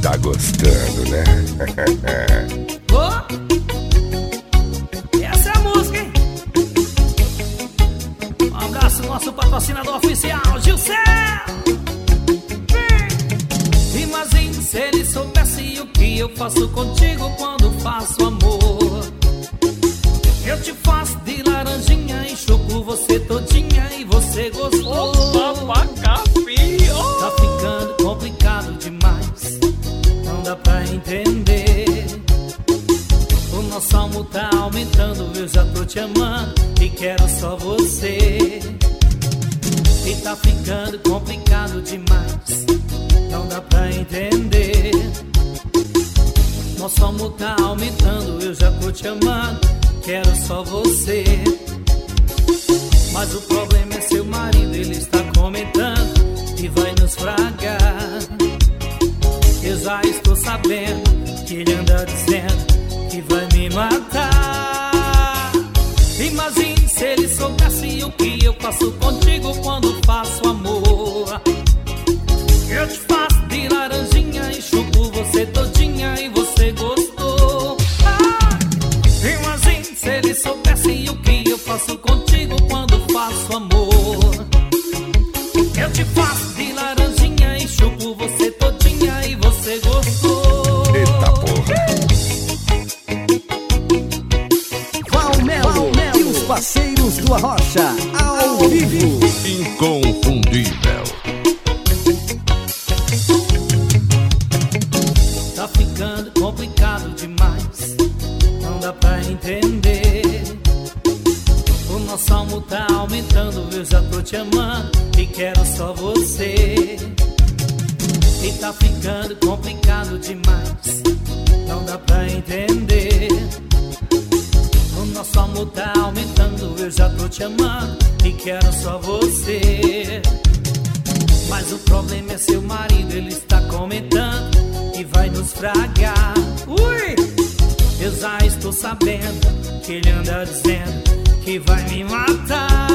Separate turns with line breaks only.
Tá gostando, né?
Oh, essa é a música, hein? Um abraço ao nosso patrocinador oficial, Gilcel. Imagine se ele soubesse o que eu faço contigo quando faço amor. Eu te faço de laranjinha, enxugo você todinha e você gostou. Tá ficando complicado demais, não dá pra entender. O nosso amor tá aumentando, eu já tô te amando e quero só você. E tá ficando complicado demais, não dá pra entender. Nosso amor tá aumentando, eu já tô te amando, quero só você. Mas o problema é seu marido, ele está comentando e vai nos fragar. Eu já estou sabendo que ele anda dizendo que vai me matar. Imagine se ele soubesse o que eu faço contigo quando faço amor. Eu te faço de laranjinha, enxugo você todinha e você gostou. Imagine se ele soubesse o que eu faço contigo quando faço amor. Eu te faço de laranjinha, enxugo você todinha e você gostou.
Eita porra.
Valmelo e os parceiros do Arrocha, ao vivo.
Inconfundível.
Tá ficando complicado demais, não dá pra entender. O nosso amor tá aumentando, eu já tô te amando e quero só você. E tá ficando complicado demais, não dá pra entender. O nosso amor tá aumentando, eu já tô te amando e quero só você. Mas o problema é seu marido, ele está comentando e vai nos fragar. Ui! Eu já estou sabendo que ele anda dizendo que vai me matar.